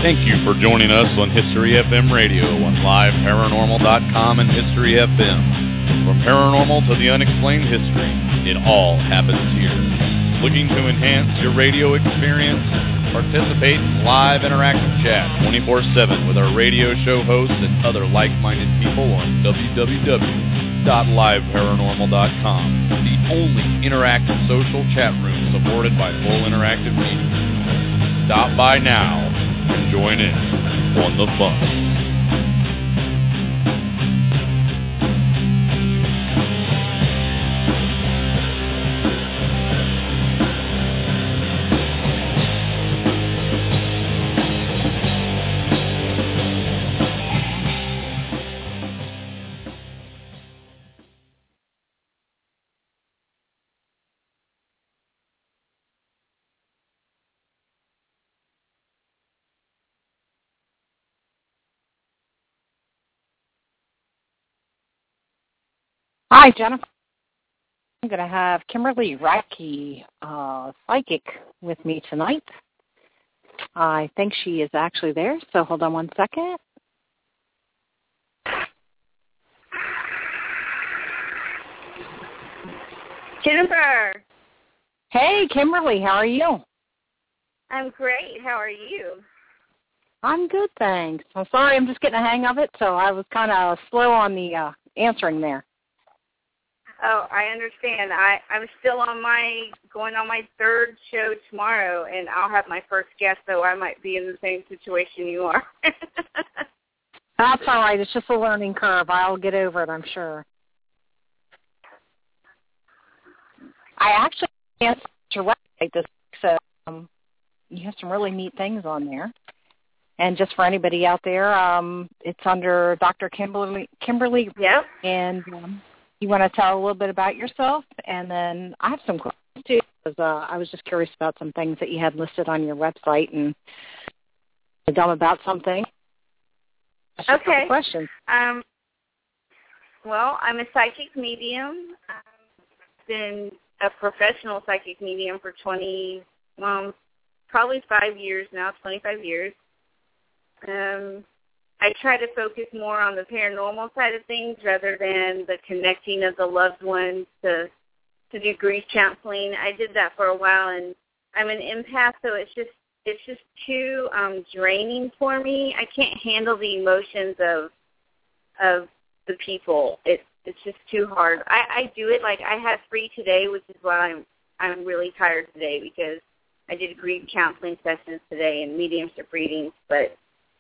Thank you for joining us on History FM Radio on LiveParanormal.com and History FM. From paranormal to the unexplained history, it all happens here. Looking to enhance your radio experience? Participate in live interactive chat 24/7 with our radio show hosts and other like-minded people on www.liveparanormal.com, the only interactive social chat room supported by Full Interactive Media. Stop by now and join in on the fun. Hi, Jennifer. I'm going to have Kimberly Radke, psychic, with me tonight. I think she is actually there, so hold on one second. Jennifer. Hey, Kimberly, how are you? I'm great. How are you? I'm good, thanks. I'm sorry, I'm just getting a hang of it, so I was kind of slow on the answering there. Oh, I understand. I'm still going on my third show tomorrow, and I'll have my first guest, so I might be in the same situation you are. That's all right. It's just a learning curve. I'll get over it, I'm sure. I actually answered your website this week, so you have some really neat things on there. And just for anybody out there, it's under Dr. Kimberly. Yep. And you want to tell a little bit about yourself, and then I have some questions too, because I was just curious about some things that you had listed on your website and dumb about something. Okay. Questions. Well, I'm a psychic medium. I've been a professional psychic medium for probably 5 years now, 25 years. I try to focus more on the paranormal side of things rather than the connecting of the loved ones to do grief counseling. I did that for a while, and I'm an empath, so it's just too draining for me. I can't handle the emotions of the people. It's just too hard. I do it like I had free today, which is why I'm really tired today, because I did grief counseling sessions today and mediumship readings, but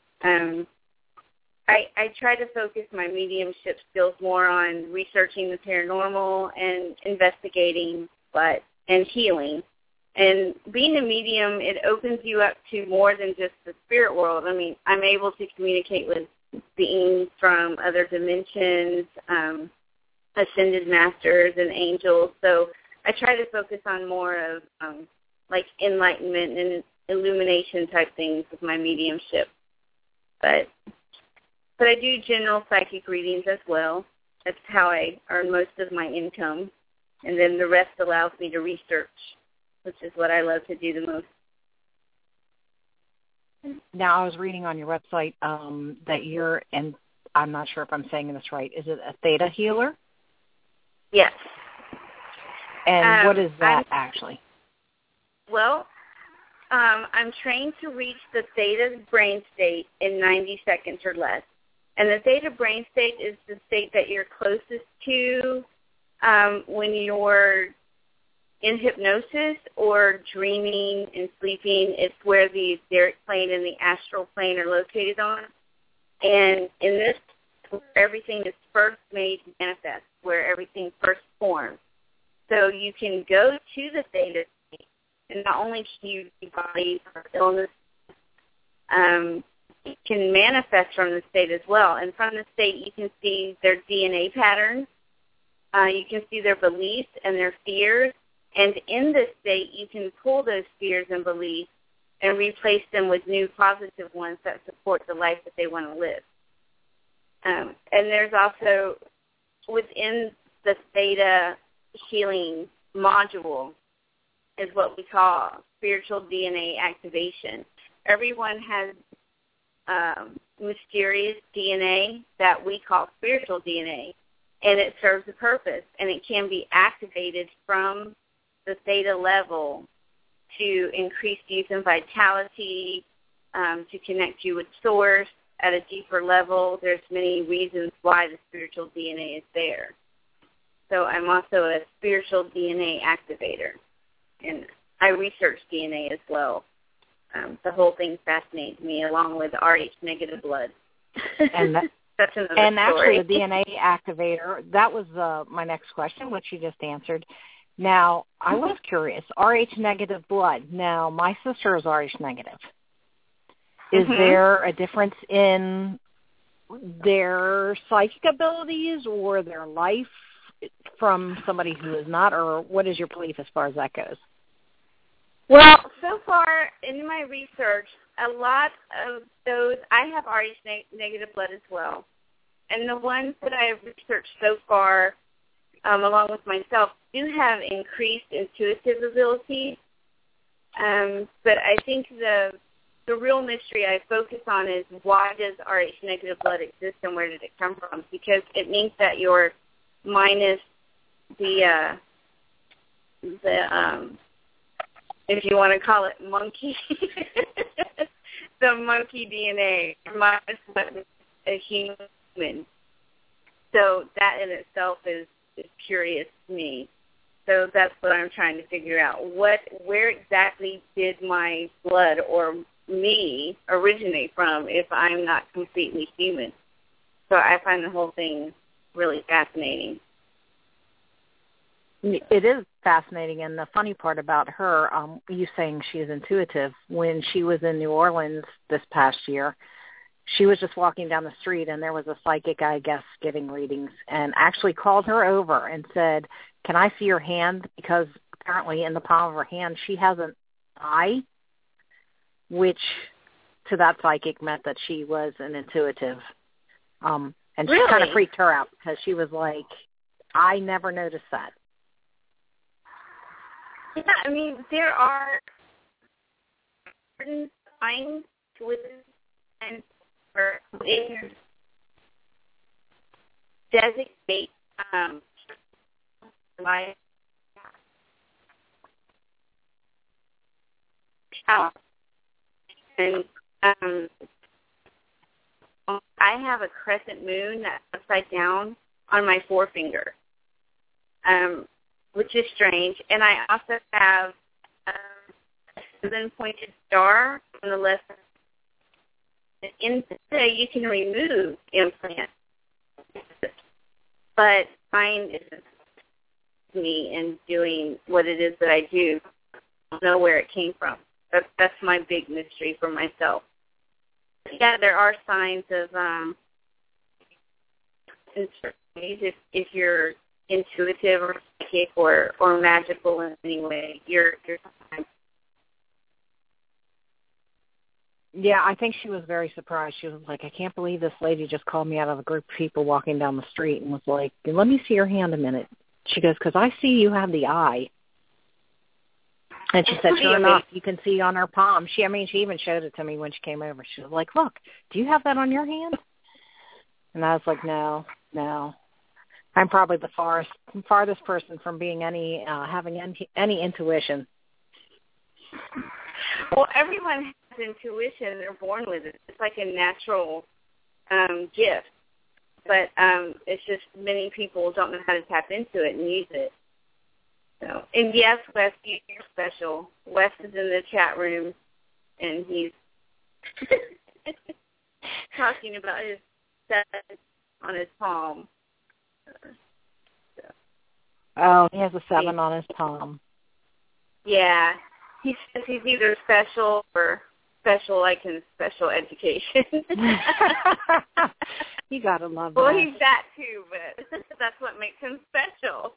I try to focus my mediumship skills more on researching the paranormal and investigating, and healing. And being a medium, it opens you up to more than just the spirit world. I mean, I'm able to communicate with beings from other dimensions, ascended masters and angels. So I try to focus on more of like enlightenment and illumination type things with my mediumship. But I do general psychic readings as well. That's how I earn most of my income. And then the rest allows me to research, which is what I love to do the most. Now, I was reading on your website that you're, and I'm not sure if I'm saying this right, is it a theta healer? Yes. And what is that actually? Well, I'm trained to reach the theta brain state in 90 seconds or less. And the theta brain state is the state that you're closest to when you're in hypnosis or dreaming and sleeping. It's where the etheric plane and the astral plane are located on. And in this, where everything is first made manifest, where everything first forms. So you can go to the theta state, and not only can you be body or illness, it can manifest from the state as well. And from the state, you can see their DNA patterns. You can see their beliefs and their fears. And in this state, you can pull those fears and beliefs and replace them with new positive ones that support the life that they want to live. And there's also, within the theta healing module, is what we call spiritual DNA activation. Everyone has mysterious DNA that we call spiritual DNA, and it serves a purpose, and it can be activated from the theta level to increase youth and vitality, to connect you with Source at a deeper level. There's many reasons why the spiritual DNA is there. So I'm also a spiritual DNA activator, and I research DNA as well. The whole thing fascinates me, along with Rh negative blood. And that's another and story. actually, the DNA activator, that was my next question, which you just answered. Now, I was curious, Rh negative blood. Now, my sister is Rh negative. Is there a difference in their psychic abilities or their life from somebody who is not, or what is your belief as far as that goes? Well, so far in my research, a lot of those, I have Rh negative blood as well. And the ones that I have researched so far, along with myself, do have increased intuitive abilities. But I think the real mystery I focus on is, why does Rh negative blood exist and where did it come from? Because it means that you're minus the if you want to call it monkey, the monkey DNA, minus a human. So that in itself is curious to me. So that's what I'm trying to figure out. Where exactly did my blood or me originate from if I'm not completely human? So I find the whole thing really fascinating. It is fascinating, and the funny part about her, you saying she is intuitive, when she was in New Orleans this past year, she was just walking down the street, and there was a psychic, I guess, giving readings, and actually called her over and said, "Can I see your hand?" Because apparently in the palm of her hand she has an eye, which to that psychic meant that she was an intuitive. And really? She kind of freaked her out because she was like, I never noticed that. Yeah, I mean, there are certain signs with and or designate my child. And I have a crescent moon that's upside down on my forefinger, which is strange. And I also have a 7-pointed star on the left. In you can remove implants, but mine isn't me in doing what it is that I do. I don't know where it came from. That's my big mystery for myself. Yeah, there are signs of if you're intuitive or psychic or magical in any way, you're Yeah, I think she was very surprised. She was like, I can't believe this lady just called me out of a group of people walking down the street and was like, let me see your hand a minute. She goes, because I see you have the eye. And she said, sure enough, you can see on her palm. She even showed it to me when she came over. She was like, look, do you have that on your hand? And I was like, no. I'm probably the farthest person from being having any intuition. Well, everyone has intuition. They're born with it. It's like a natural gift. But it's just many people don't know how to tap into it and use it. So, and yes, Wes, you're special. Wes is in the chat room, and he's talking about his set on his palm. Oh, he has a 7 on his palm. Yeah. He says he's either special or special like in special education. You got to love that. Well, he's that too, but that's what makes him special.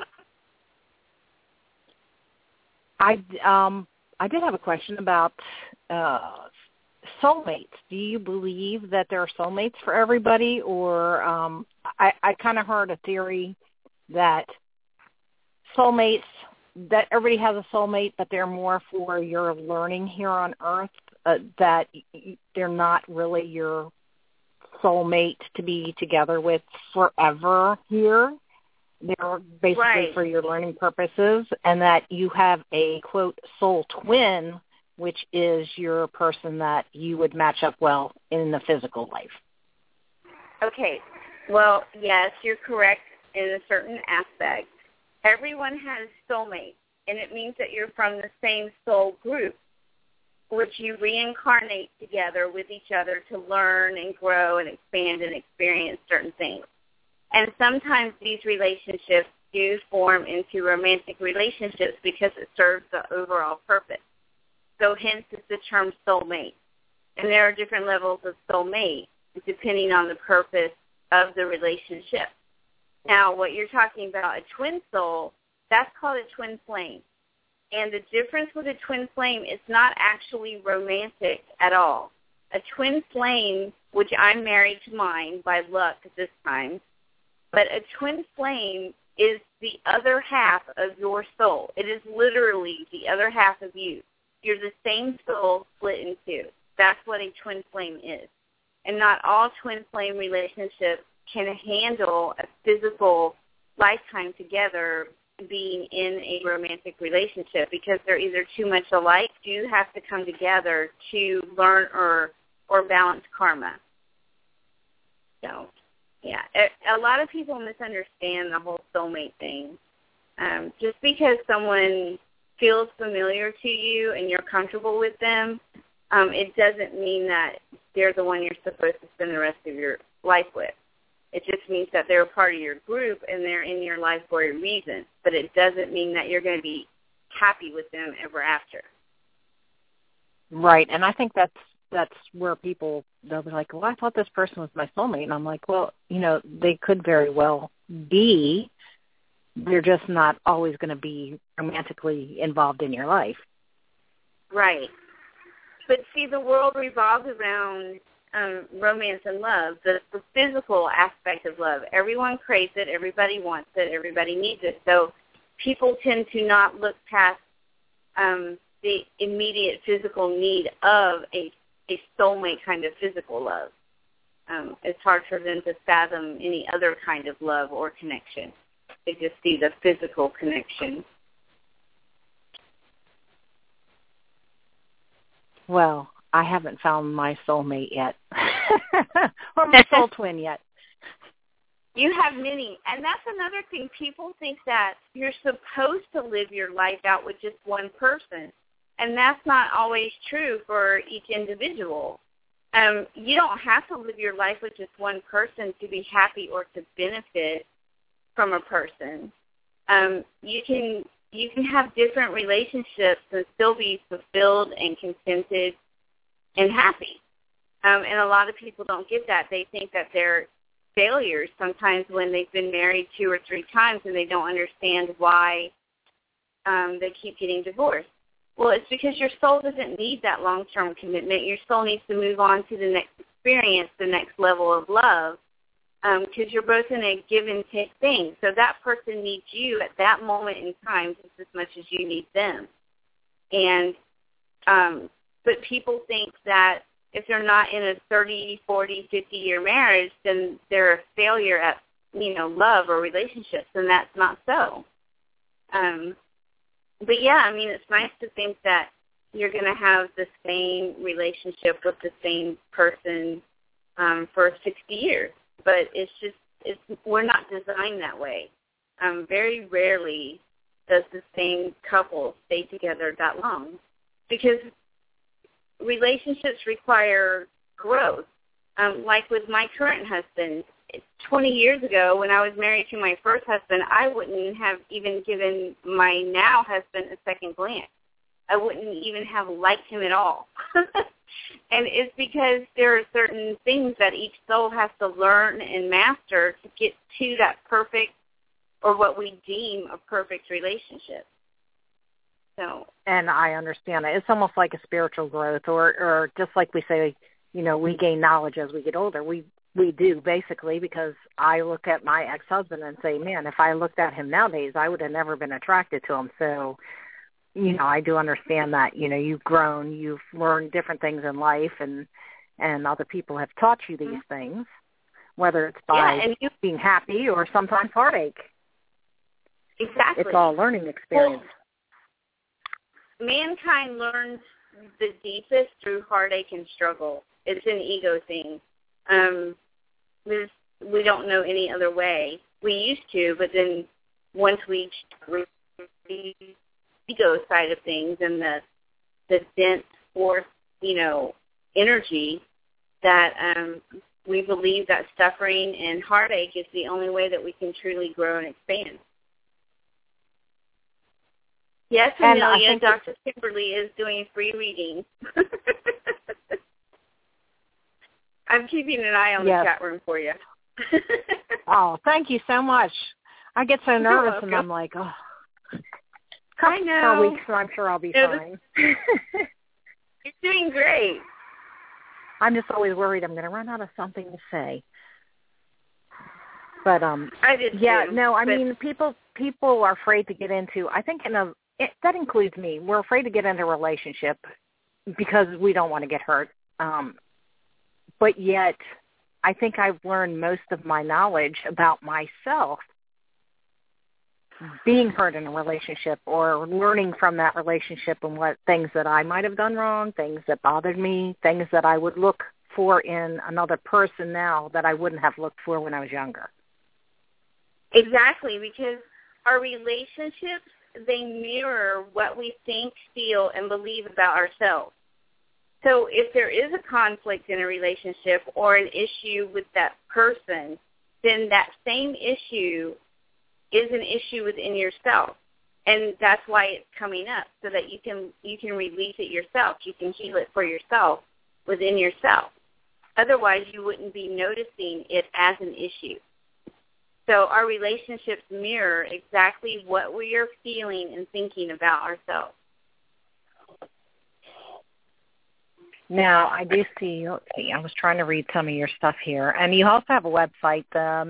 I did have a question about soulmates. Do you believe that there are soulmates for everybody, or I kind of heard a theory that soulmates, that everybody has a soulmate, but they're more for your learning here on Earth, that they're not really your soulmate to be together with forever here. They're basically for your learning purposes, and that you have a, quote, soul twin, which is your person that you would match up well in the physical life. Okay. Well, yes, you're correct in a certain aspect. Everyone has soulmates, and it means that you're from the same soul group, which you reincarnate together with each other to learn and grow and expand and experience certain things. And sometimes these relationships do form into romantic relationships because it serves the overall purpose. So hence it's the term soulmate. And there are different levels of soulmate depending on the purpose of the relationship. Now, what you're talking about, a twin soul, that's called a twin flame. And the difference with a twin flame is not actually romantic at all. A twin flame, which I'm married to mine by luck at this time, but a twin flame is the other half of your soul. It is literally the other half of you. You're the same soul split in two. That's what a twin flame is. And not all twin flame relationships can handle a physical lifetime together being in a romantic relationship because they're either too much alike. You have to come together to learn or balance karma. So, yeah, a lot of people misunderstand the whole soulmate thing. Just because someone feels familiar to you and you're comfortable with them, it doesn't mean that they're the one you're supposed to spend the rest of your life with. It just means that they're a part of your group and they're in your life for a reason. But it doesn't mean that you're going to be happy with them ever after. Right, and I think that's where people, they'll be like, well, I thought this person was my soulmate. And I'm like, well, they could very well be. They're just not always going to be romantically involved in your life. Right. But see, the world revolves around romance and love, the physical aspect of love. Everyone craves it. Everybody wants it. Everybody needs it. So people tend to not look past the immediate physical need of a soulmate kind of physical love. It's hard for them to fathom any other kind of love or connection. They just see the physical connection. Well, I haven't found my soulmate yet, or my soul twin yet. You have many, and that's another thing. People think that you're supposed to live your life out with just one person, and that's not always true for each individual. You don't have to live your life with just one person to be happy or to benefit from a person. You can have different relationships and still be fulfilled and contented and happy. And a lot of people don't get that. They think that they're failures sometimes when they've been married 2 or 3 times and they don't understand why they keep getting divorced. Well, it's because your soul doesn't need that long-term commitment. Your soul needs to move on to the next experience, the next level of love, because you're both in a give and take thing. So that person needs you at that moment in time just as much as you need them. And but people think that if they're not in a 30, 40, 50-year marriage, then they're a failure at, love or relationships, and that's not so. But, yeah, I mean, it's nice to think that you're going to have the same relationship with the same person for 60 years. But we're not designed that way. Very rarely does the same couple stay together that long because relationships require growth. Like with my current husband, 20 years ago when I was married to my first husband, I wouldn't have even given my now husband a second glance. I wouldn't even have liked him at all. And it's because there are certain things that each soul has to learn and master to get to that perfect, or what we deem a perfect relationship. So, and I understand it. It's almost like a spiritual growth, or just like we say, we gain knowledge as we get older. We do, basically, because I look at my ex-husband and say, man, if I looked at him nowadays, I would have never been attracted to him. So I do understand that, you've grown, you've learned different things in life, and other people have taught you these things, whether it's by being happy or sometimes heartache. Exactly. It's all learning experience. Well, mankind learns the deepest through heartache and struggle. It's an ego thing. We don't know any other way. We used to, but then once we the ego side of things and the dense force, energy, that we believe that suffering and heartache is the only way that we can truly grow and expand. Yes, Amelia, Dr. Kimberly is doing free readings. I'm keeping an eye on the chat room for you. Oh, thank you so much. I get so nervous, and I'm like, oh. I know. For weeks, so I'm sure I'll be fine. You're doing great. I'm just always worried I'm going to run out of something to say. But I did too, no, I mean, people are afraid to get into. I think that includes me. We're afraid to get into a relationship because we don't want to get hurt. But yet, I think I've learned most of my knowledge about myself being hurt in a relationship, or learning from that relationship and what things that I might have done wrong, things that bothered me, things that I would look for in another person now that I wouldn't have looked for when I was younger. Exactly, because our relationships, they mirror what we think, feel, and believe about ourselves. So if there is a conflict in a relationship or an issue with that person, then that same issue is an issue within yourself. And that's why it's coming up, so that you can release it yourself. You can heal it for yourself within yourself. Otherwise, you wouldn't be noticing it as an issue. So our relationships mirror exactly what we are feeling and thinking about ourselves. Now, I do see, let's see, I was trying to read some of your stuff here. And you also have a website,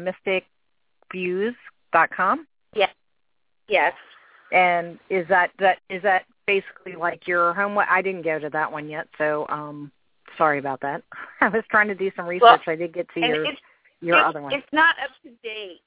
mysticviews.com? Yes. And is that basically like your home? I didn't go to that one yet, so sorry about that. I was trying to do some research. Well, I did get to your other one. It's not up to date.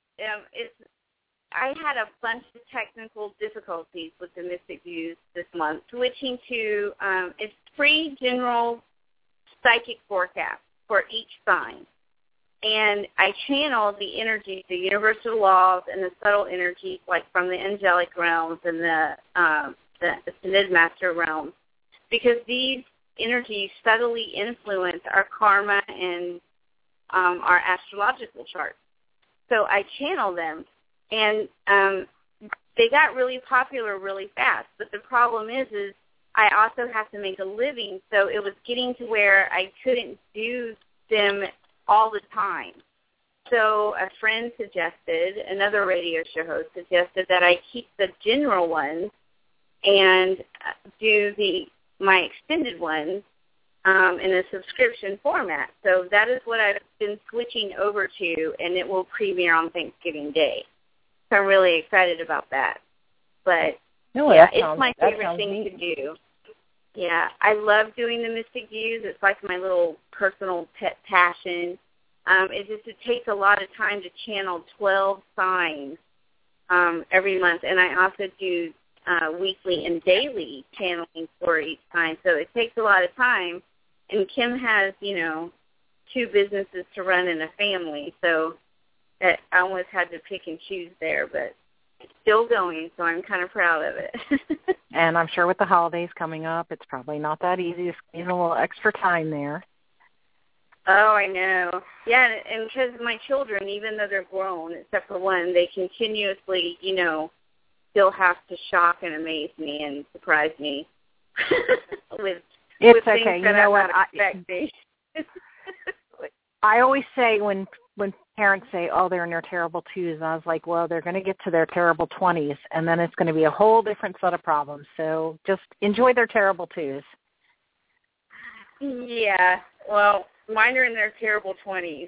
I had a bunch of technical difficulties with the Mystic Views this month, switching to it's free general psychic forecast for each sign. And I channel the energy, the universal laws and the subtle energies, like from the angelic realms and the Synod Master realms, because these energies subtly influence our karma and our astrological charts. So I channel them, and they got really popular really fast. But the problem is I also have to make a living, so it was getting to where I couldn't do them all the time. So a friend suggested, another radio show host suggested, that I keep the general ones and do my extended ones in a subscription format. So that is what I've been switching over to, and it will premiere on Thanksgiving Day. So I'm really excited about that. But it's my favorite thing to do. Yeah, I love doing the Mystic Views. It's like my little personal pet passion. It takes a lot of time to channel 12 signs every month, and I also do weekly and daily channeling for each sign. So it takes a lot of time, and Kim has, 2 businesses to run in a family, so I almost had to pick and choose there, but it's still going, so I'm kind of proud of it. And I'm sure with the holidays coming up, it's probably not that easy to squeeze a little extra time there. Oh, I know. Yeah, and because my children, even though they're grown, except for one, they continuously, still have to shock and amaze me and surprise me with it's with okay. things that I'm not expecting. I always say when parents say, oh, they're in their terrible 2s, I was like, well, they're going to get to their terrible 20s, and then it's going to be a whole different set of problems. So just enjoy their terrible 2s. Yeah, well, mine are in their terrible 20s.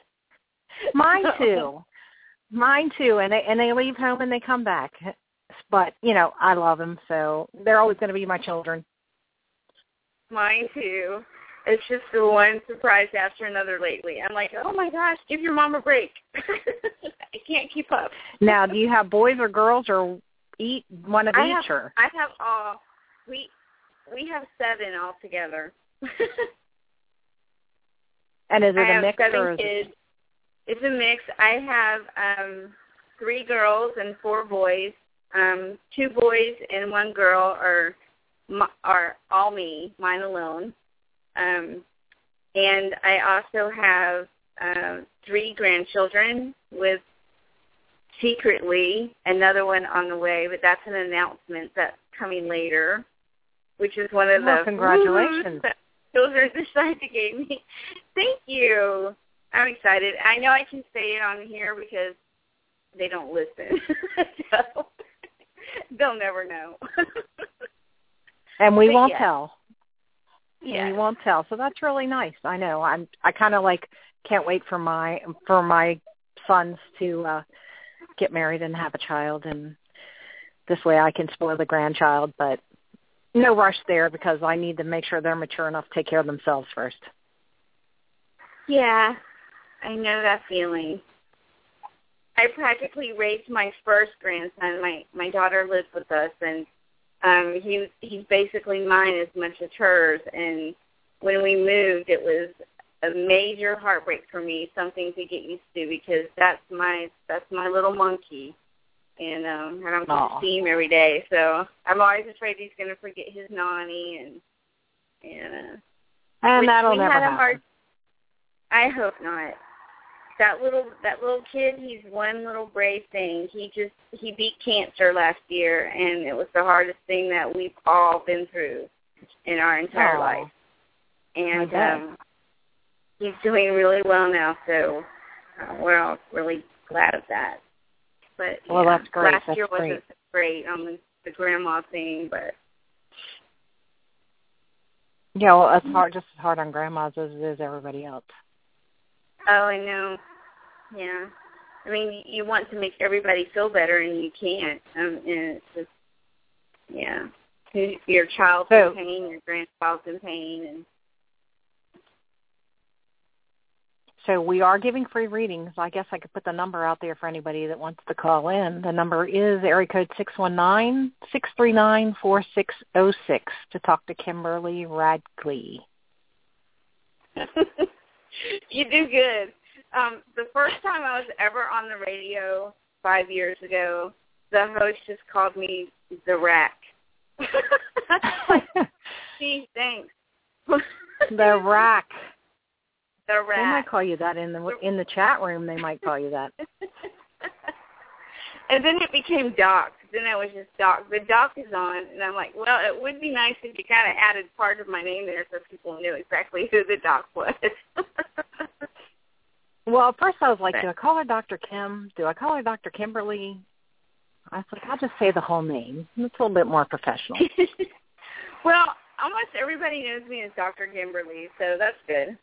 Mine too, and they leave home and they come back. But, I love them, so they're always going to be my children. Mine, too. It's just the one surprise after another lately. I'm like, oh, my gosh, give your mom a break. I can't keep up. Now, do you have boys or girls or one of each? Or? I have all. We have 7 altogether. And is it a mix? I have 7 or kids. It's a mix. I have 3 girls and 4 boys. 2 boys and 1 girl are all me, mine alone. And I also have 3 grandchildren with secretly another one on the way, but that's an announcement that's coming later, which is one of the congratulations that children decided to give me. Thank you. I'm excited. I know I can say it on here because they don't listen, so they'll never know. And we won't tell. Yeah. We won't tell. So that's really nice. I know. I kind of can't wait for my sons to get married and have a child, and this way I can spoil the grandchild. But no rush there because I need to make sure they're mature enough to take care of themselves first. Yeah, I know that feeling. I practically raised my first grandson. My daughter lives with us, and he's basically mine as much as hers. And when we moved, it was a major heartbreak for me, something to get used to, because that's my little monkey, and I don't get to see him every day. So I'm always afraid he's going to forget his nanny, and that'll never happen. I hope not. That little kid, he's one little brave thing. He beat cancer last year, and it was the hardest thing that we've all been through in our entire life. And he's doing really well now, so we're all really glad of that. But that's great. Last year wasn't so great on the grandma thing, but it's hard, just as hard on grandmas as it is everybody else. Oh, I know. Yeah. I mean, you want to make everybody feel better, and you can't. And it's just, your child's in pain, your grandchild's in pain. And so we are giving free readings. I guess I could put the number out there for anybody that wants to call in. The number is area code 619-639-4606 to talk to Kimberly Radkley. You do good. The first time I was ever on the radio 5 years ago, the host just called me the Rack. Gee, thanks. The Rack. The Rack. They might call you that in the chat room. They might call you that. And then it became Doc. Then I was just Doc. The Doc is on, and I'm like, well, it would be nice if you kind of added part of my name there so people knew exactly who the Doc was. Well, at first I was like, do I call her Dr. Kim? Do I call her Dr. Kimberly? I was like, I'll just say the whole name. It's a little bit more professional. Well, almost everybody knows me as Dr. Kimberly, so that's good.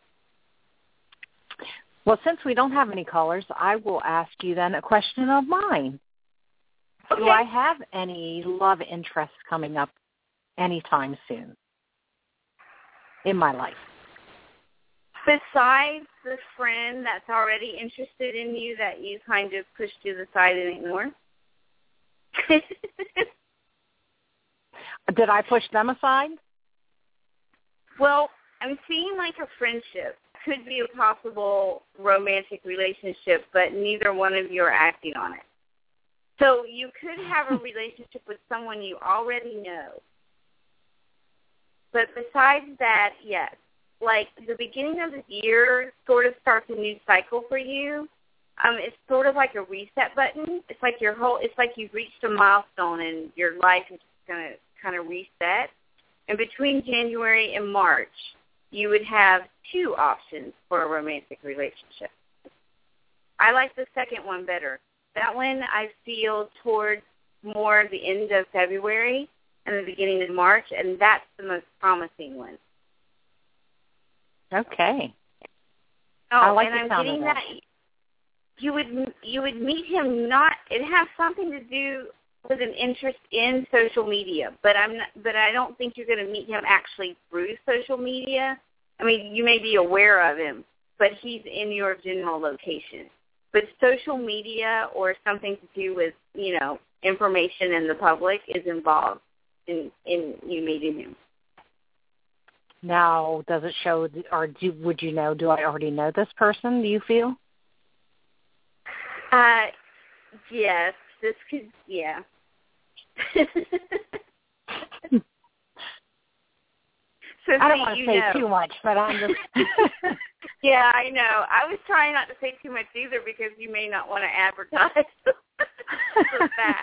Well, since we don't have any callers, I will ask you then a question of mine. Okay. Do I have any love interests coming up anytime soon in my life? Besides the friend that's already interested in you that you kind of pushed to the side and ignored? Did I push them aside? Well, I'm seeing like a friendship. Could be a possible romantic relationship, but neither one of you are acting on it. So you could have a relationship with someone you already know. But besides that, yes. Like the beginning of the year sort of starts a new cycle for you. It's sort of like a reset button. It's like it's like you've reached a milestone and your life is going to kind of reset. And between January and March, you would have 2 options for a romantic relationship. I like the second one better. That one I feel towards more the end of February and the beginning of March, and that's the most promising one. Okay. I like and I'm getting that. You would meet him not. It has something to do with an interest in social media, but I don't think you're going to meet him actually through social media. I mean, you may be aware of him, but he's in your general location. But social media or something to do with, information in the public is involved in you meeting him. Now, does it show, or would you know, do I already know this person, do you feel? Yes, this could, yeah. So I don't want to say too much, but I'm just... Yeah, I know. I was trying not to say too much either because you may not want to advertise for that.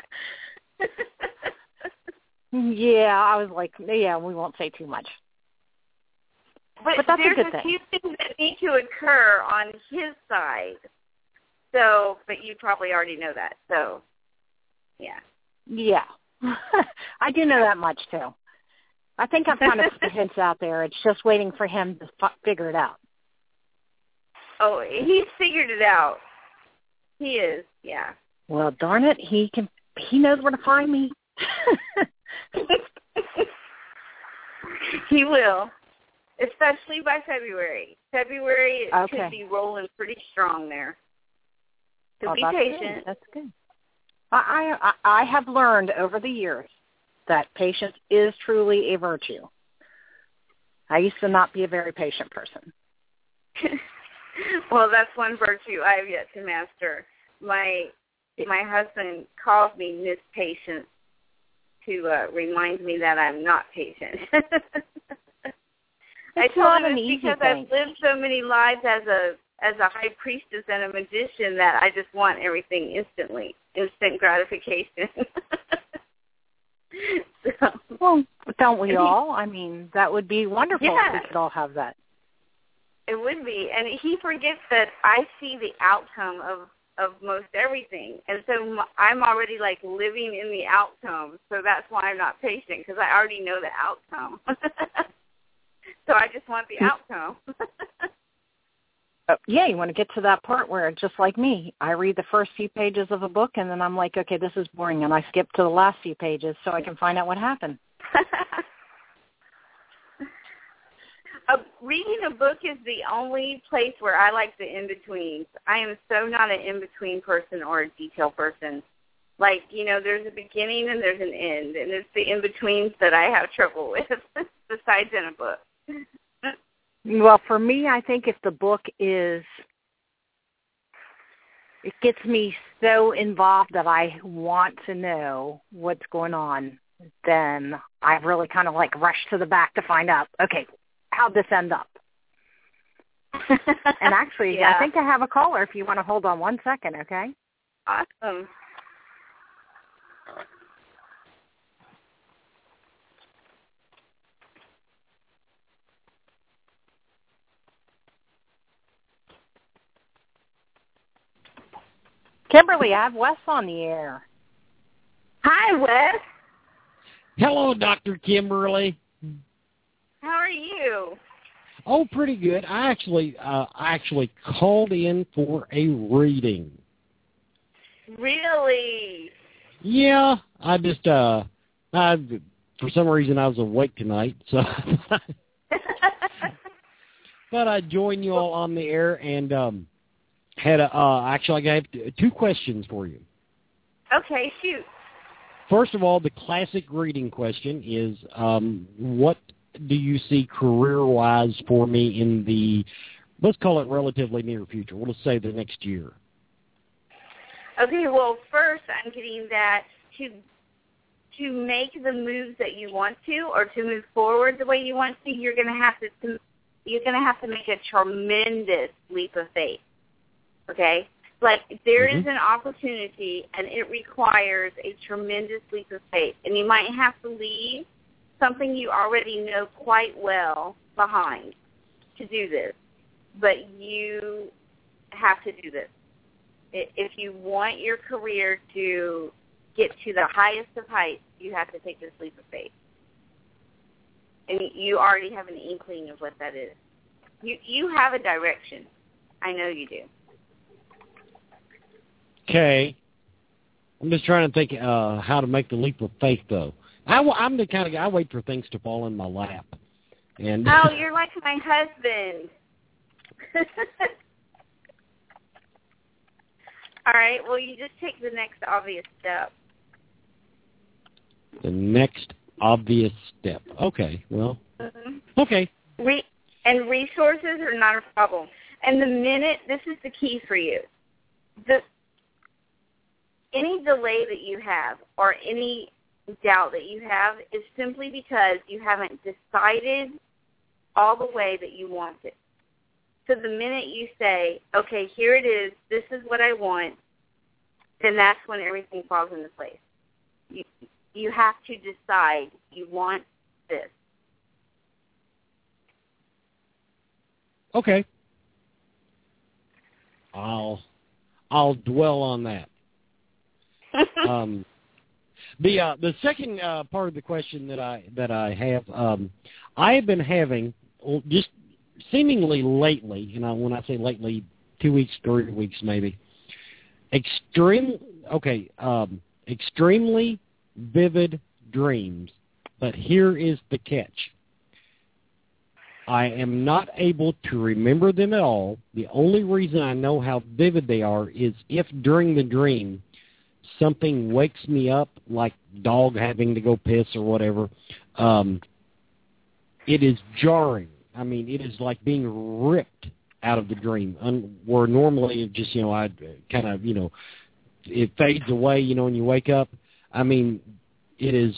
Yeah, I was like, yeah, we won't say too much. But that's a good thing. There's a few things that need to occur on his side. So, but you probably already know that. So, yeah. Yeah. I do know that much, too. I think I've kind of put the hints out there. It's just waiting for him to figure it out. Oh, he's figured it out. He is, yeah. Well, darn it, he knows where to find me. He will, especially by February. February should be rolling pretty strong there. So be patient. Good. That's good. I have learned over the years that patience is truly a virtue. I used to not be a very patient person. Well, that's one virtue I have yet to master. My husband calls me Miss Patience to remind me that I'm not patient. I told him it's because I've lived so many lives as a high priestess and a magician that I just want everything instantly, instant gratification. So, well, don't we all? I mean, that would be wonderful if we could all have that. It would be. And he forgets that I see the outcome of most everything. And so I'm already, like, living in the outcome. So that's why I'm not patient, because I already know the outcome. So I just want the outcome. Yeah, you want to get to that part where, just like me, I read the first few pages of a book, and then I'm like, okay, this is boring, and I skip to the last few pages so I can find out what happened. Reading a book is the only place where I like the in-betweens. I am so not an in-between person or a detail person. Like, there's a beginning and there's an end, and it's the in-betweens that I have trouble with, besides in a book. Well, for me, I think if the book it gets me so involved that I want to know what's going on, then I really kind of like rush to the back to find out, okay, how'd this end up? And actually, yeah. I think I have a caller if you want to hold on 1 second, okay? Awesome. Kimberly, I have Wes on the air. Hi, Wes. Hello, Dr. Kimberly. How are you? Oh, pretty good. I actually called in for a reading. Really? Yeah, I just for some reason I was awake tonight, so but I joined you all on the air and had actually I have two questions for you. Okay, shoot. First of all, the classic reading question is, what do you see career-wise for me in the, let's call it relatively near future? We'll just say the next year. Okay, well, first I'm getting that to make the moves that you want to, or to move forward the way you want to, you're going to have to make a tremendous leap of faith. Okay? Like, there is an opportunity, and it requires a tremendous leap of faith. And you might have to leave something you already know quite well behind to do this. But you have to do this. If you want your career to get to the highest of heights, you have to take this leap of faith. And you already have an inkling of what that is. You have a direction. I know you do. Okay. I'm just trying to think how to make the leap of faith, though. I'm the kind of guy, I wait for things to fall in my lap. And oh, you're like my husband. All right, well, you just take the next obvious step. The next obvious step. Okay, well, okay. And resources are not a problem. And the minute, this is the key for you, any delay that you have or any doubt that you have is simply because you haven't decided all the way that you want it. So the minute you say, okay, here it is, this is what I want, then that's when everything falls into place. You have to decide you want this. Okay. I'll dwell on that. The second part of the question that I have, I have been having just seemingly lately, when I say lately, 2 weeks, 3 weeks maybe, extremely vivid dreams. But here is the catch. I am not able to remember them at all. The only reason I know how vivid they are is if during the dream something wakes me up, like dog having to go piss or whatever. It is jarring. I mean, it is like being ripped out of the dream, where normally it just, I kind of, it fades away, when you wake up. I mean, it is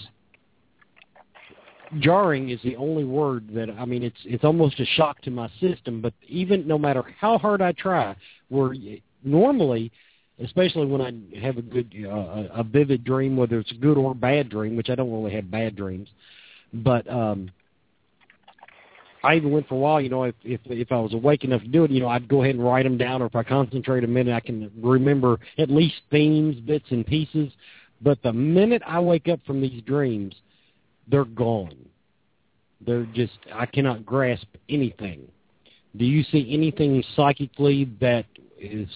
jarring is the only word that, it's almost a shock to my system, but even no matter how hard I try, where normally, especially when I have a vivid dream, whether it's a good or bad dream, which I don't really have bad dreams, but I even went for a while, if I was awake enough to do it, I'd go ahead and write them down, or if I concentrate a minute, I can remember at least themes, bits and pieces. But the minute I wake up from these dreams, they're gone. They're just, I cannot grasp anything. Do you see anything psychically that is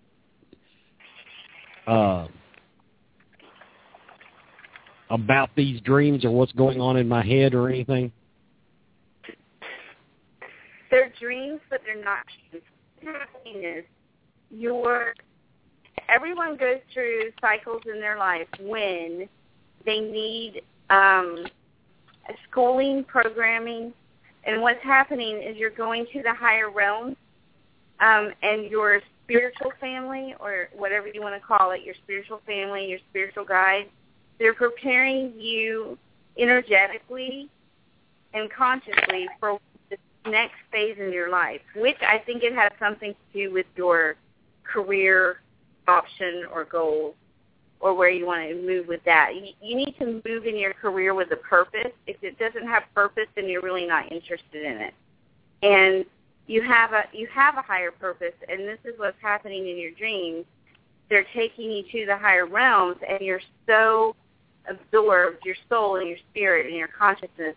about these dreams or what's going on in my head or anything? They're dreams, but they're not dreams. What's happening is everyone goes through cycles in their life when they need schooling, programming, and what's happening is you're going to the higher realms, and your spiritual family, or whatever you want to call it, your spiritual family, your spiritual guide, they're preparing you energetically and consciously for the next phase in your life, which I think it has something to do with your career option or goals, or where you want to move with that. You need to move in your career with a purpose. If it doesn't have purpose, then you're really not interested in it. And you have a higher purpose, and this is what's happening in your dreams. They're taking you to the higher realms, and you're so absorbed, your soul and your spirit and your consciousness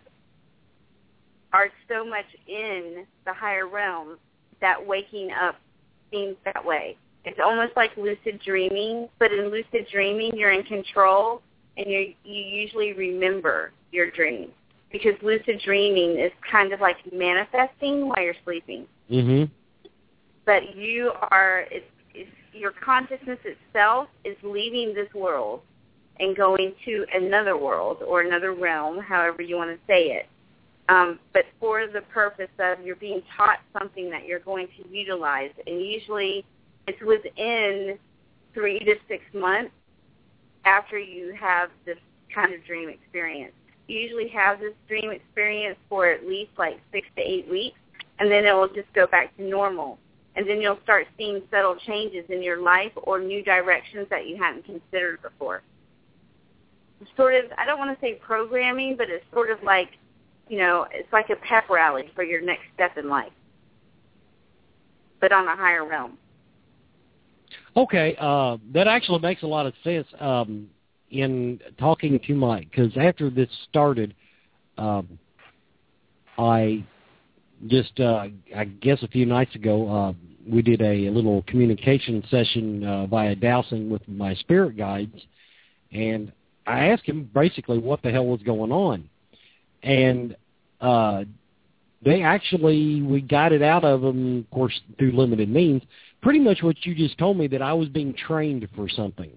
are so much in the higher realms that waking up seems that way. It's almost like lucid dreaming, but in lucid dreaming, you're in control, and you usually remember your dreams, because lucid dreaming is kind of like manifesting while you're sleeping. Mm-hmm. But your consciousness itself is leaving this world and going to another world or another realm, however you want to say it. But for the purpose of you're being taught something that you're going to utilize, and usually it's within 3 to 6 months after you have this kind of dream experience. You usually have this dream experience for at least like 6 to 8 weeks, and then it will just go back to normal. And then you'll start seeing subtle changes in your life or new directions that you hadn't considered before. It's sort of, I don't want to say programming, but it's sort of like, it's like a pep rally for your next step in life, but on a higher realm. Okay, that actually makes a lot of sense in talking to Mike, because after this started, I just, I guess a few nights ago, we did a little communication session via dowsing with my spirit guides, And I asked him basically what the hell was going on. And we got it out of them, of course, through limited means, pretty much what you just told me, that I was being trained for something.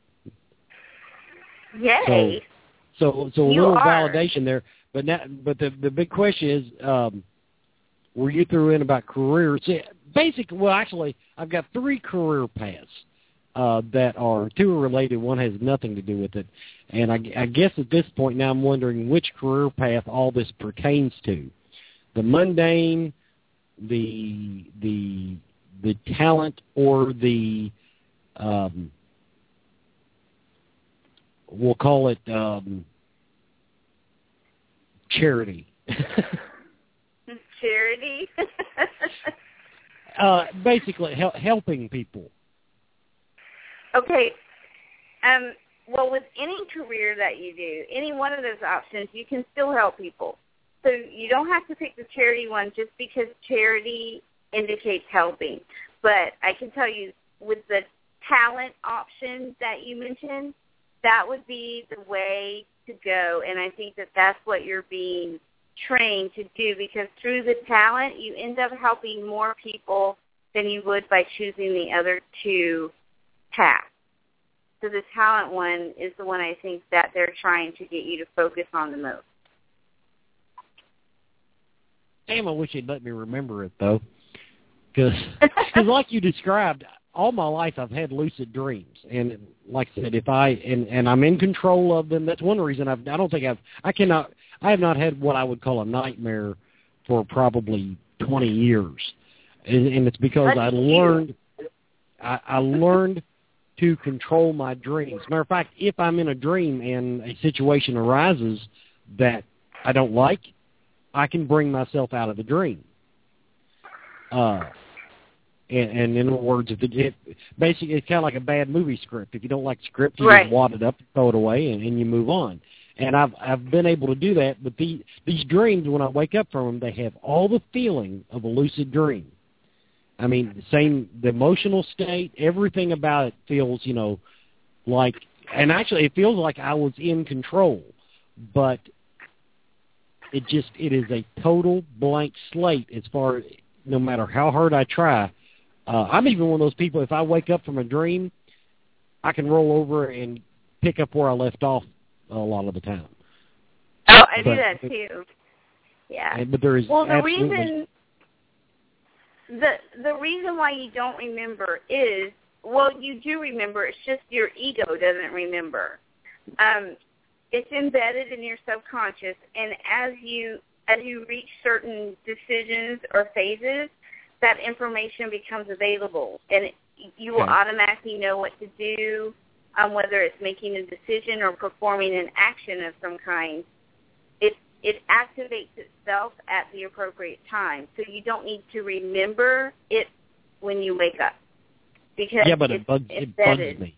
Yay. So a little validation there. But the big question is, were you threw in about careers? Basically, well, actually, I've got 3 career paths that are 2 are related. One has nothing to do with it. And I guess at this point now I'm wondering which career path all this pertains to. The mundane, the talent, or the, we'll call it charity. Charity? Basically, helping people. Okay. Well, with any career that you do, any one of those options, you can still help people. So you don't have to pick the charity one just because charity indicates helping. But I can tell you, with the talent option that you mentioned, that would be the way to go. And I think that that's what you're being trained to do, because through the talent, you end up helping more people than you would by choosing the other 2 paths. So the talent one is the one I think that they're trying to get you to focus on the most. Damn, I wish they'd let me remember it, though. Because like you described, all my life I've had lucid dreams. And like I said, if and I'm in control of them, that's one reason I have not had what I would call a nightmare for probably 20 years. And it's because I learned to control my dreams. Matter of fact, if I'm in a dream and a situation arises that I don't like, I can bring myself out of the dream. And in other words, basically it's kind of like a bad movie script. If you don't like the script, you just wad it up, throw it away, and you move on. And I've been able to do that. But these dreams, when I wake up from them, they have all the feeling of a lucid dream. I mean, the emotional state, everything about it feels, like, and actually it feels like I was in control, but it is a total blank slate as far as, no matter how hard I try. I'm even one of those people, if I wake up from a dream, I can roll over and pick up where I left off a lot of the time. Oh, I do that too. Yeah. But there is the reason why you don't remember is, well, you do remember. It's just your ego doesn't remember. It's embedded in your subconscious, and as you reach certain decisions or phases, that information becomes available, and you will automatically know what to do, whether it's making a decision or performing an action of some kind. It activates itself at the appropriate time, so you don't need to remember it when you wake up, because it bugs me.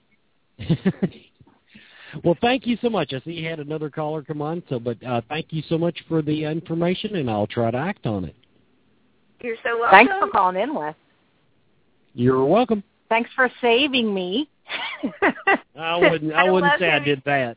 Well, thank you so much. I see you had another caller come on, but thank you so much for the information, and I'll try to act on it. You're so welcome. Thanks for calling in, Wes. You're welcome. Thanks for saving me. I wouldn't say I did that.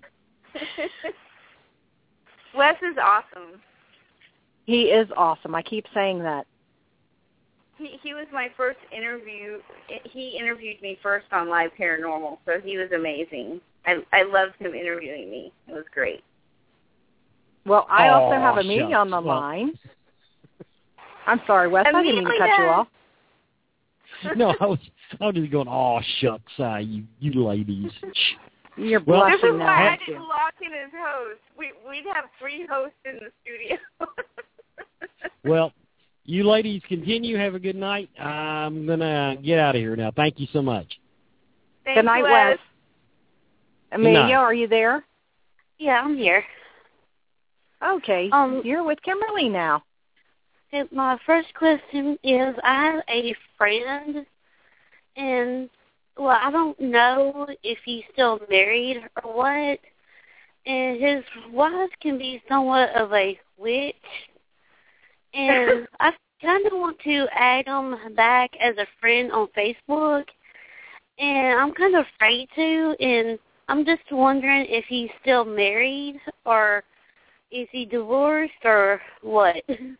Wes is awesome. He is awesome. I keep saying that. He was my first interview. He interviewed me first on Live Paranormal, so he was amazing. I loved him interviewing me. It was great. Well, I also have a meeting on the line. I'm sorry, Wes. I didn't mean to cut you off. No, I was just going, oh, shucks, you ladies. You're blushing This is now. why I didn't lock in as host. We'd have 3 hosts in the studio. Well, you ladies continue. Have a good night. I'm going to get out of here now. Thank you so much. Thanks, good night, Wes. Amelia, are you there? Yeah, I'm here. Okay. You're with Kimberly now. My first question is, I have a friend, and, well, I don't know if he's still married or what, and his wife can be somewhat of a witch, and I kind of want to add him back as a friend on Facebook, and I'm kind of afraid to, and I'm just wondering if he's still married, or is he divorced, or what?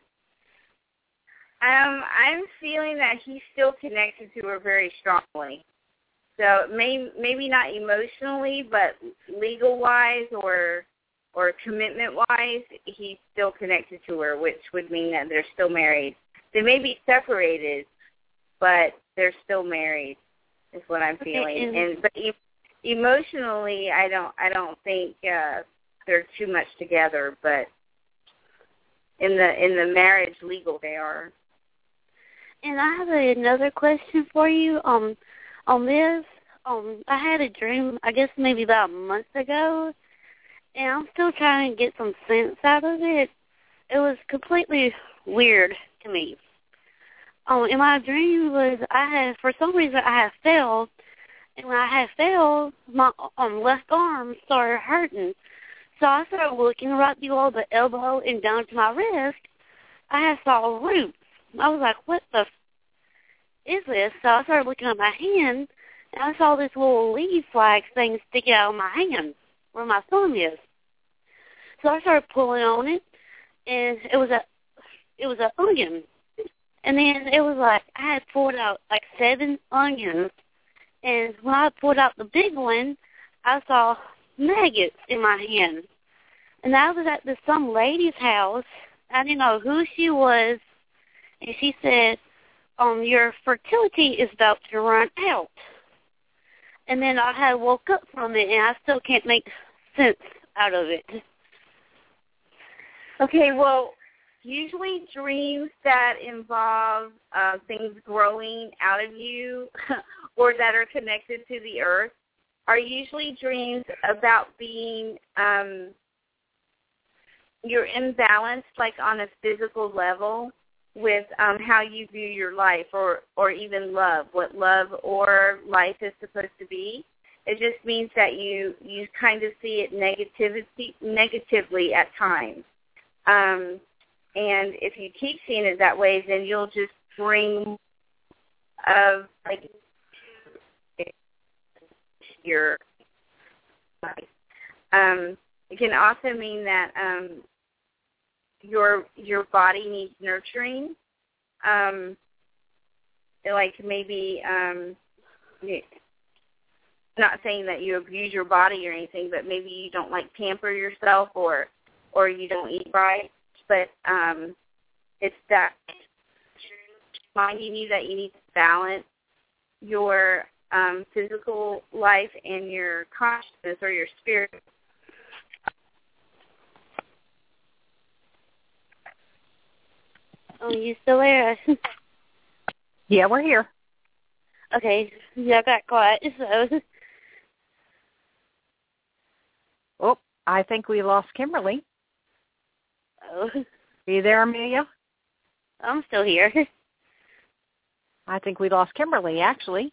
I'm feeling that he's still connected to her very strongly. So maybe not emotionally, but legal-wise or commitment-wise, he's still connected to her, which would mean that they're still married. They may be separated, but they're still married, is what I'm feeling. But emotionally, I don't think they're too much together. But in the marriage legal, they are. And I have another question for you on this. I had a dream, I guess maybe about a month ago, and I'm still trying to get some sense out of it. It was completely weird to me. In my dream was for some reason I had fell, and when I had fell, my left arm started hurting. So I started looking right below the elbow and down to my wrist. I saw roots. I was like, what the is this? So I started looking at my hand, and I saw this little leaf-like thing sticking out of my hand where my thumb is. So I started pulling on it, and it was an onion. And then it was like I had pulled out like 7 onions, and when I pulled out the big one, I saw maggots in my hand. And I was at some lady's house. I didn't know who she was, and she said, your fertility is about to run out. And then I had woke up from it, and I still can't make sense out of it. Okay, well, usually dreams that involve things growing out of you or that are connected to the earth are usually dreams about being you're imbalanced, like on a physical level, with how you view your life or even love, what love or life is supposed to be. It just means that you kind of see it negatively at times. And if you keep seeing it that way, then you'll just bring like your life. It can also mean that your body needs nurturing. Like maybe not saying that you abuse your body or anything, but maybe you don't like pamper yourself or you don't eat right. But it's that reminding you that you need to balance your physical life and your consciousness or your spirit. Oh, you still there? Yeah, we're here. Okay, yeah, I got quiet. So. Oh, I think we lost Kimberly. Oh. Are you there, Amelia? I'm still here. I think we lost Kimberly, actually.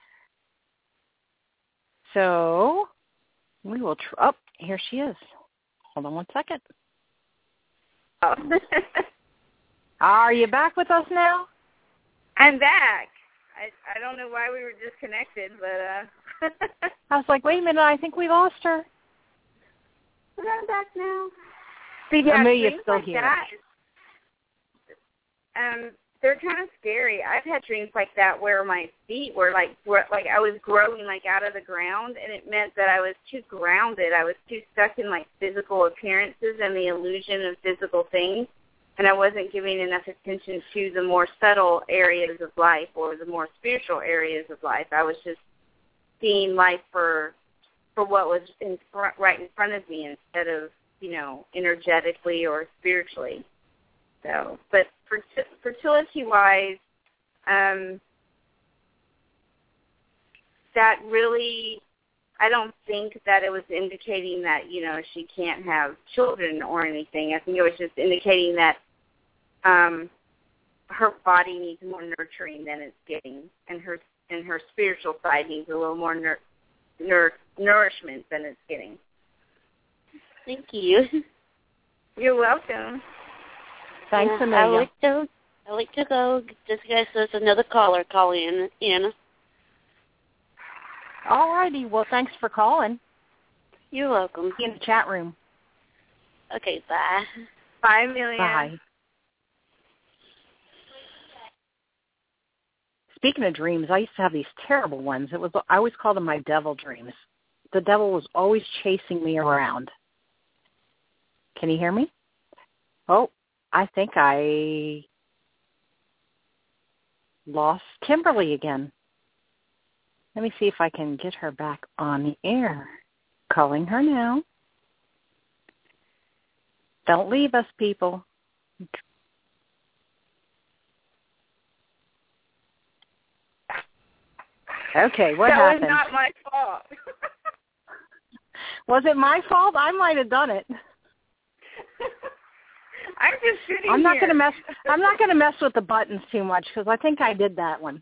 So we will oh, here she is. Hold on 1 second. Oh. Are you back with us now? I'm back. I don't know why we were disconnected, but I was like, wait a minute, I think we lost her. But I'm back now. See, yeah, Amelia's dreams still like here. That, they're kind of scary. I've had dreams like that where my feet were like I was growing like out of the ground, and it meant that I was too grounded. I was too stuck in like physical appearances and the illusion of physical things. And I wasn't giving enough attention to the more subtle areas of life or the more spiritual areas of life. I was just seeing life for what was right in front of me instead of, energetically or spiritually. So, but fertility-wise, that really, I don't think that it was indicating that, she can't have children or anything. I think it was just indicating that her body needs more nurturing than it's getting, and her spiritual side needs a little more nourishment than it's getting. Thank you. You're welcome. Thanks, Amelia. I like to go. This guy says another caller calling in. All righty. Well, thanks for calling. You're welcome. In the chat room. Okay, bye. Bye, Amelia. Bye. Speaking of dreams, I used to have these terrible ones. I always called them my devil dreams. The devil was always chasing me around. Can you hear me? Oh, I think I lost Kimberly again. Let me see if I can get her back on the air. Calling her now. Don't leave us, people. Okay, what happened? That was not my fault. Was it my fault? I might have done it. I'm just sitting I'm not here. going to mess. I'm not going to mess with the buttons too much because I think I did that one.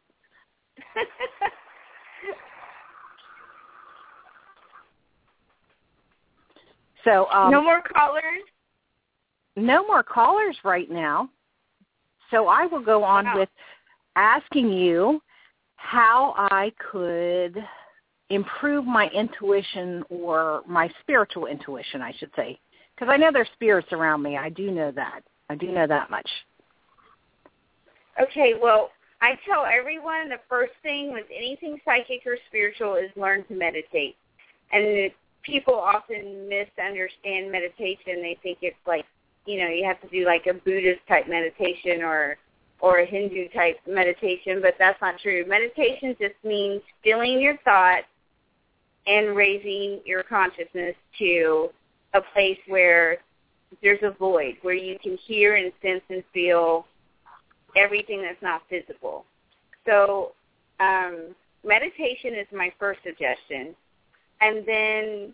So no more callers. No more callers right now. So I will go on with asking you how I could improve my intuition, or my spiritual intuition, I should say. Because I know there's spirits around me. I do know that. I do know that much. Okay, well, I tell everyone the first thing with anything psychic or spiritual is learn to meditate. And people often misunderstand meditation. They think it's like, you have to do like a Buddhist-type meditation or a Hindu-type meditation, but that's not true. Meditation just means filling your thoughts and raising your consciousness to a place where there's a void, where you can hear and sense and feel everything that's not physical. So meditation is my first suggestion. And then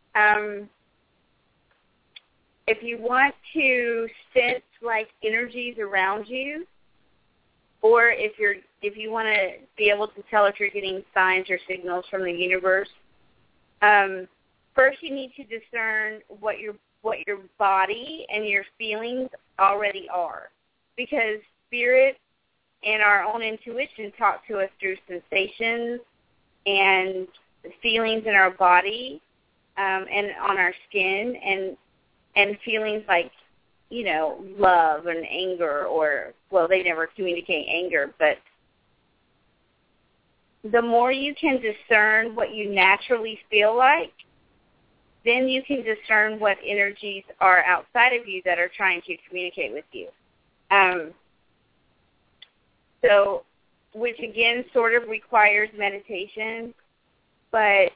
if you want to sense like energies around you, or if you want to be able to tell if you're getting signs or signals from the universe, first you need to discern what your body and your feelings already are, because spirit and our own intuition talk to us through sensations and feelings in our body and on our skin, and feelings like, love and anger, or, well, they never communicate anger, but the more you can discern what you naturally feel like, then you can discern what energies are outside of you that are trying to communicate with you. So, which again sort of requires meditation, but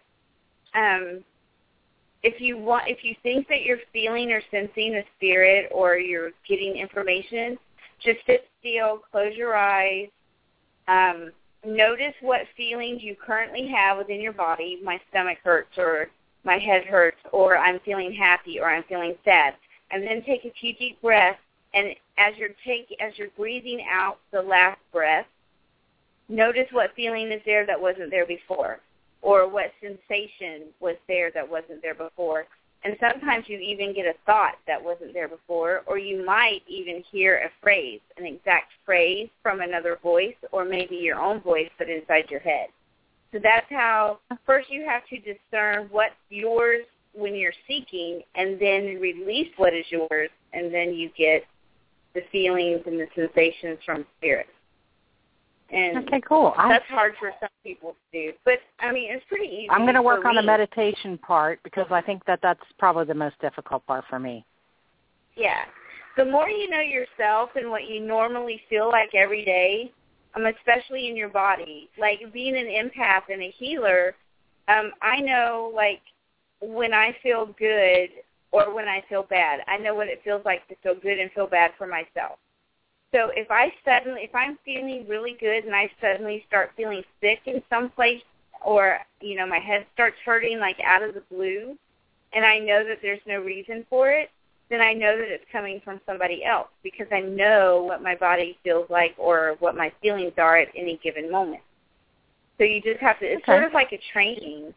if you think that you're feeling or sensing a spirit or you're getting information, just sit still, close your eyes, notice what feelings you currently have within your body. My stomach hurts, or my head hurts, or I'm feeling happy, or I'm feeling sad. And then take a few deep breaths, and as you're breathing out the last breath, notice what feeling is there that wasn't there before, or what sensation was there that wasn't there before. And sometimes you even get a thought that wasn't there before, or you might even hear a phrase, an exact phrase from another voice, or maybe your own voice but inside your head. So that's how, first you have to discern what's yours when you're seeking, and then release what is yours, and then you get the feelings and the sensations from spirit. And okay, cool. That's hard for some people to do, but it's pretty easy. I'm going to work on the me. meditation part, because I think that's probably the most difficult part for me. Yeah. The more you know yourself and what you normally feel like every day, especially in your body, like being an empath and a healer, I know like when I feel good or when I feel bad. I know what it feels like to feel good and feel bad for myself. So if I'm feeling really good and I suddenly start feeling sick in some place, or, my head starts hurting like out of the blue, and I know that there's no reason for it, then I know that it's coming from somebody else, because I know what my body feels like or what my feelings are at any given moment. So you just have to, it's sort of like a training.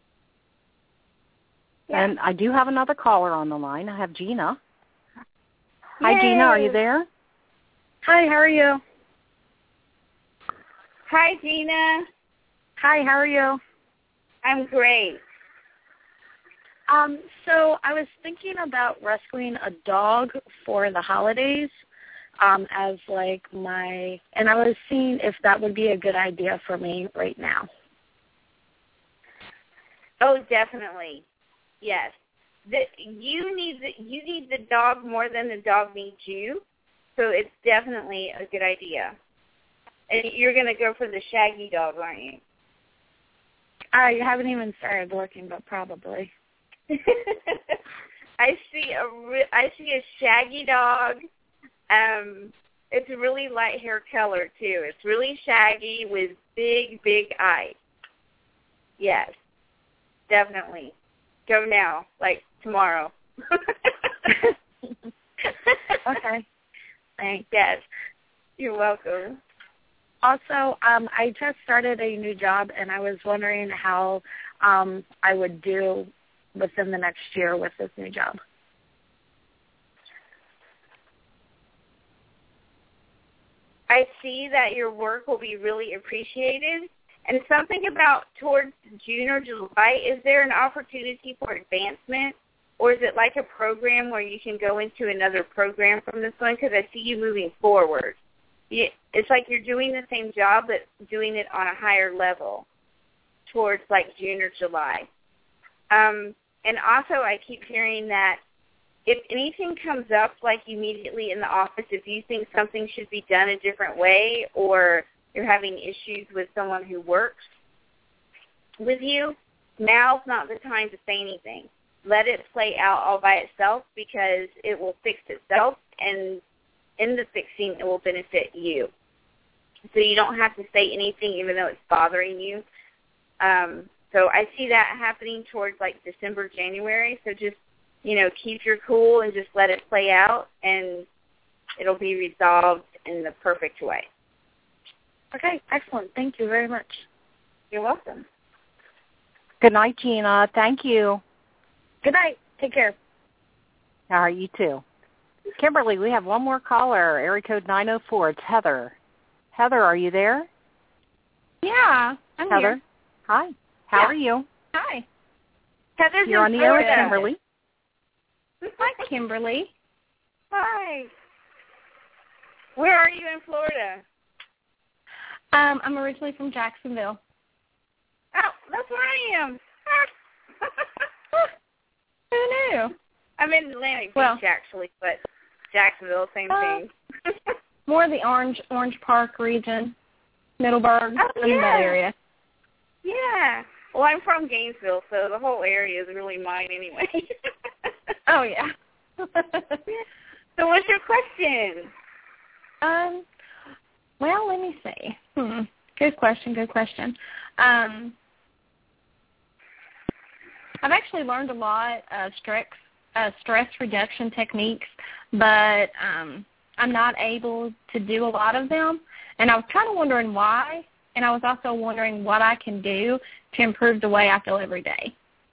Yeah. And I do have another caller on the line. I have Gina. Yay. Hi, Gina. Are you there? Hi, how are you? Hi, Gina. Hi, how are you? I'm great. So I was thinking about rescuing a dog for the holidays, as like and I was seeing if that would be a good idea for me right now. Oh, definitely. Yes. You need the dog more than the dog needs you, so it's definitely a good idea. And you're going to go for the shaggy dog, aren't you? I haven't even started looking, but probably. I see a shaggy dog. It's a really light hair color too. It's really shaggy with big, big eyes. Yes, definitely. Go now, like tomorrow. Okay. Thanks. Yes, you're welcome. Also, I just started a new job, and I was wondering how I would do within the next year with this new job. I see that your work will be really appreciated. And something about towards June or July, is there an opportunity for advancement? Or is it like a program where you can go into another program from this one? Because I see you moving forward. It's like you're doing the same job, but doing it on a higher level towards like June or July. And also I keep hearing that if anything comes up like immediately in the office, if you think something should be done a different way or you're having issues with someone who works with you, now's not the time to say anything. Let it play out all by itself because it will fix itself, and in the fixing, it will benefit you. So you don't have to say anything even though it's bothering you. So I see that happening towards like December, January. So just, keep your cool and just let it play out, and it'll be resolved in the perfect way. Okay, excellent. Thank you very much. You're welcome. Good night, Gina. Thank you. Good night. Take care. All right, you too. Kimberly, we have one more caller, area code 904. It's Heather. Heather, are you there? Yeah, I'm Heather? here. Hi. How are you? Hi. Heather's You're on the air with Florida. Kimberly. Hi, Kimberly. Hi. Where are you in Florida? I'm originally from Jacksonville. Oh, that's where I am. Who knew? I'm in Atlantic Well, Beach, actually, but Jacksonville, same thing. More the Orange Park region, Middleburg, in that area. Yeah. Well, I'm from Gainesville, so the whole area is really mine anyway. Oh, yeah. So what's your question? Well, let me see. Good question. I've actually learned a lot of stress reduction techniques, but I'm not able to do a lot of them. And I was kind of wondering why, and I was also wondering what I can do to improve the way I feel every day.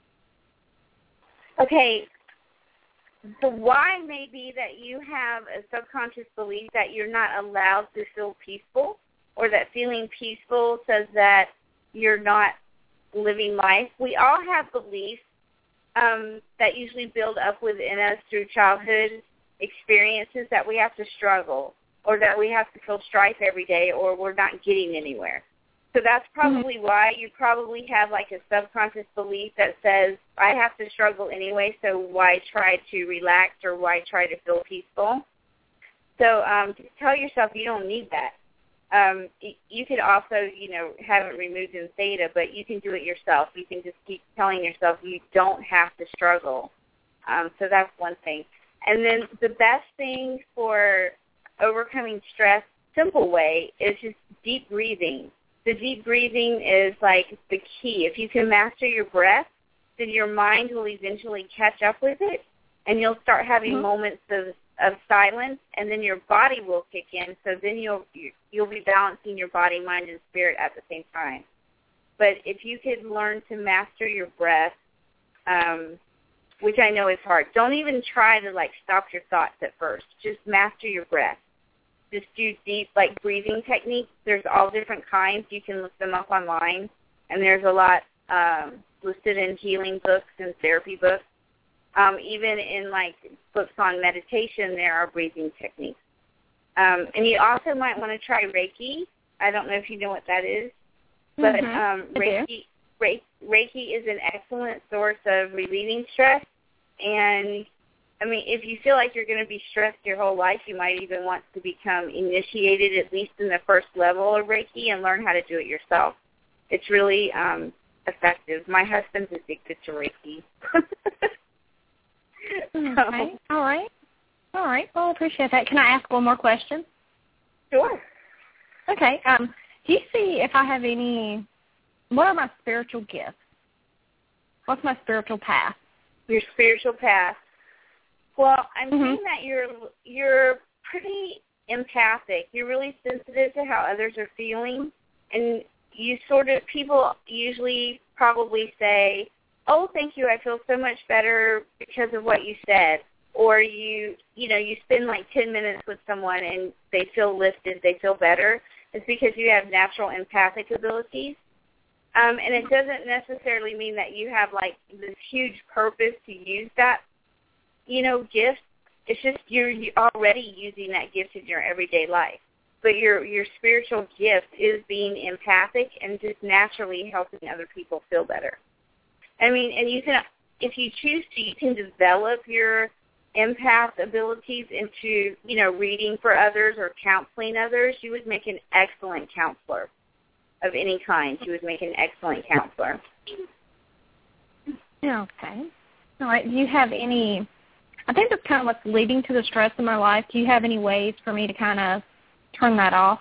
Okay. The why may be that you have a subconscious belief that you're not allowed to feel peaceful, or that feeling peaceful says that you're not living life. We all have beliefs that usually build up within us through childhood experiences that we have to struggle, or that we have to feel strife every day, or we're not getting anywhere. So that's probably why you probably have like a subconscious belief that says, I have to struggle anyway, so why try to relax or why try to feel peaceful? So just tell yourself you don't need that. You could also, have it removed in theta, but you can do it yourself. You can just keep telling yourself you don't have to struggle. So that's one thing. And then the best thing for overcoming stress, simple way, is just deep breathing. The deep breathing is like the key. If you can master your breath, then your mind will eventually catch up with it, and you'll start having moments of silence, and then your body will kick in. So then you'll be balancing your body, mind, and spirit at the same time. But if you could learn to master your breath, which I know is hard, don't even try to stop your thoughts at first. Just master your breath. Just do deep breathing techniques. There's all different kinds. You can look them up online, and there's a lot listed in healing books and therapy books. Even in, like, books on meditation, there are breathing techniques. And you also might want to try Reiki. I don't know if you know what that is, but Reiki is an excellent source of relieving stress. And, I mean, if you feel like you're going to be stressed your whole life, you might even want to become initiated, at least in the first level of Reiki, and learn how to do it yourself. It's really effective. My husband's addicted to Reiki. Okay. All right. Well, I appreciate that. Can I ask one more question? Sure. Okay. Do you see if I have any, what are my spiritual gifts? What's my spiritual path? Your spiritual path. Well, I'm seeing that you're pretty empathic. You're really sensitive to how others are feeling, and people usually probably say, "Oh, thank you, I feel so much better because of what you said." Or you spend like 10 minutes with someone and they feel lifted, they feel better. It's because you have natural empathic abilities. And it doesn't necessarily mean that you have like this huge purpose to use that, gift. It's just you're already using that gift in your everyday life. But your spiritual gift is being empathic and just naturally helping other people feel better. I mean, and you can, if you choose to, you can develop your empath abilities into, reading for others or counseling others. You would make an excellent counselor of any kind. You would make an excellent counselor. Okay. All right. Do you have any, I think that's kind of what's leading to the stress in my life. Do you have any ways for me to kind of turn that off?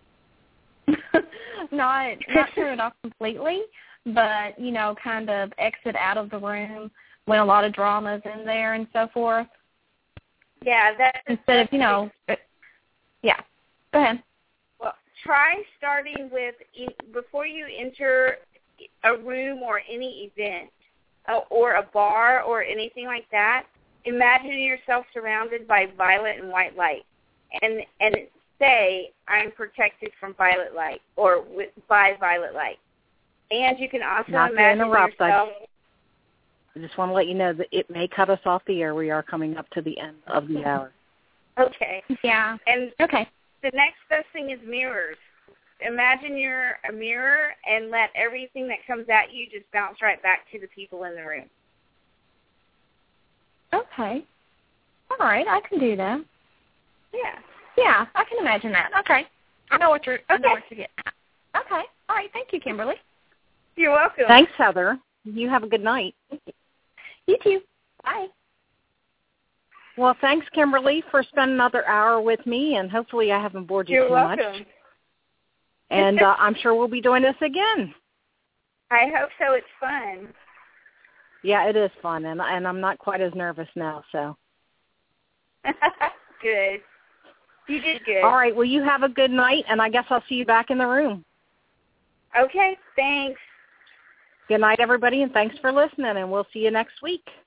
not turn it off completely, but, kind of exit out of the room when a lot of drama is in there and so forth. Yeah, instead of, yeah. Go ahead. Well, try starting with, before you enter a room or any event or a bar or anything like that, imagine yourself surrounded by violet and white light and say, "I'm protected from violet light," or by violet light. And you can also imagine yourself. I just want to let you know that it may cut us off the air. We are coming up to the end of the hour. Okay. Yeah. And okay. The next best thing is mirrors. Imagine you're a mirror and let everything that comes at you just bounce right back to the people in the room. Okay. All right, I can do that. Yeah. Yeah, I can imagine that. Okay. I know what you're getting at. Okay. All right, thank you, Kimberly. You're welcome. Thanks, Heather. You have a good night. You too. Bye. Well, thanks, Kimberly, for spending another hour with me, and hopefully I haven't bored you too much. You're welcome. And I'm sure we'll be doing this again. I hope so. It's fun. Yeah, it is fun, and I'm not quite as nervous now, so. Good. You did good. All right, well, you have a good night, and I guess I'll see you back in the room. Okay, thanks. Good night, everybody, and thanks for listening, and we'll see you next week.